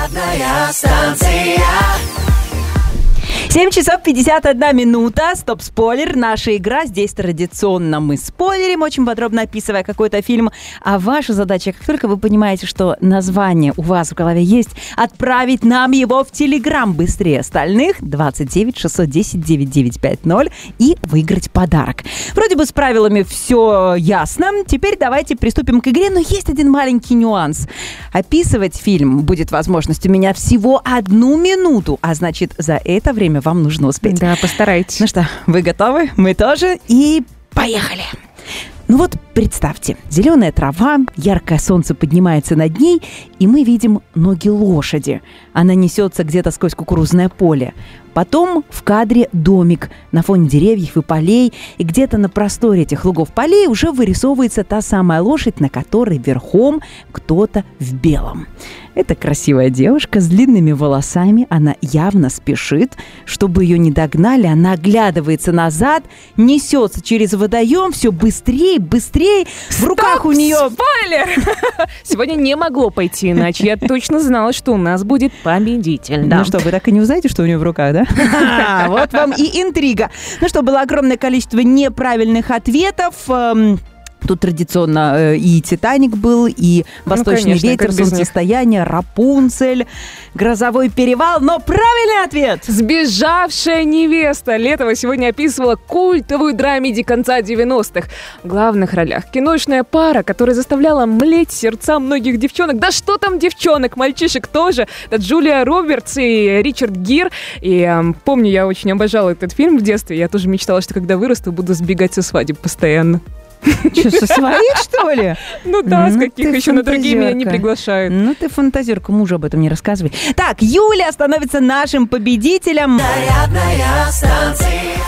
Зарядная станция. 7 часов 51 минута. Стоп-спойлер. Наша игра. Здесь традиционно мы спойлерим, очень подробно описывая какой-то фильм. А ваша задача, как только вы понимаете, что название у вас в голове есть, отправить нам его в Телеграм быстрее остальных. 29 610 9950 и выиграть подарок. Вроде бы с правилами все ясно. Теперь давайте приступим к игре. Но есть один маленький нюанс. Описывать фильм будет возможность у меня всего 1 минуту. А значит, за это время вам нужно успеть. Да, постарайтесь. Ну что, вы готовы? Мы тоже. И поехали. Ну вот, представьте, зеленая трава, яркое солнце поднимается над ней, и мы видим ноги лошади. Она несется где-то сквозь кукурузное поле. Потом в кадре домик на фоне деревьев и полей, и где-то на просторе этих лугов полей уже вырисовывается та самая лошадь, на которой верхом кто-то в белом. Это красивая девушка с длинными волосами, она явно спешит. Чтобы ее не догнали, она оглядывается назад, несется через водоем все быстрее, быстрее. В руках у нее... Спойлер! Сегодня не могло пойти иначе. Я точно знала, что у нас будет победитель. Да. Ну что, вы так и не узнаете, что у нее в руках, да? Вот вам и интрига. Ну что, было огромное количество неправильных ответов. Тут традиционно и «Титаник» был, и «Восточный ветер», «Солнцестояние», «Рапунцель», «Грозовой перевал». Но правильный ответ! «Сбежавшая невеста». Летова сегодня описывала культовую драмеди конца 90-х. В главных ролях киношная пара, которая заставляла млеть сердца многих девчонок. Да что там девчонок, мальчишек тоже. Это Джулия Робертс и Ричард Гир. И помню, я очень обожала этот фильм в детстве. Я тоже мечтала, что когда вырасту, буду сбегать со свадеб постоянно. Что, со своих, что ли? Ну да, с каких еще на другие меня не приглашают. Ну ты фантазерка, мужу об этом не рассказывай. Так, Юля становится нашим победителем. Зарядная станция.